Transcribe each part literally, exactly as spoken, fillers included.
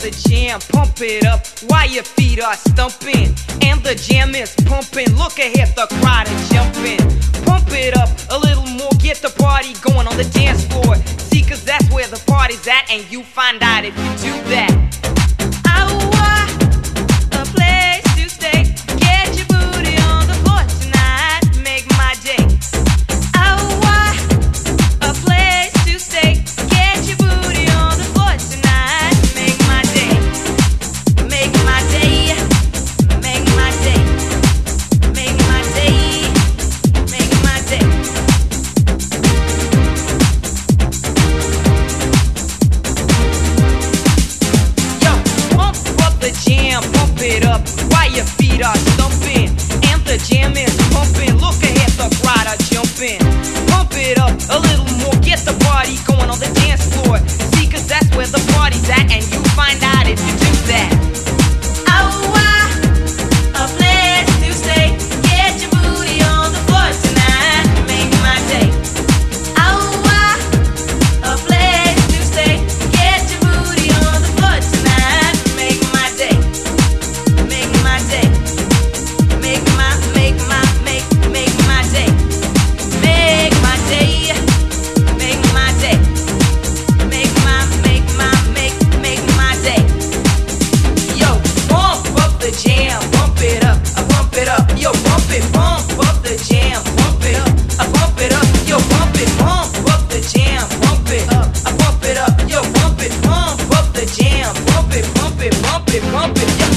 the jam, pump it up while your feet are stumping. And the jam is pumping, look ahead, the crowd is jumping. Pump it up a little more, get the party going on the dance floor. See, cause that's where the party's at, and you find out if you do that. Pump it up while your feet are stumping. And the jam is pumping, look ahead, the crowd are jumping. Pump it up a little more, get the party going on the dance floor. See, cause that's where the party's at, and you find out if you do that. Oh, I, a place to stay. Get your booty on the floor tonight, make my day. Oh, I, a place to stay. Get your booty on the floor tonight, make my day. Make my day, make my, make my, make, make my day, make my day, make my day, make my, make my, make, make my day. Yo, pump up the jam, pump it up, I pump it up. Yo, pump it, pump up the jam, pump it up, I pump it up. Yo, pump it, pump up the jam, pump it up, I pump it up. Yo, pump it, pump up the jam, pump it, pump it, pump it, pump it. Yo.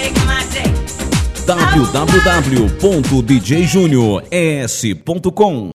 w w w ponto d j junior s ponto com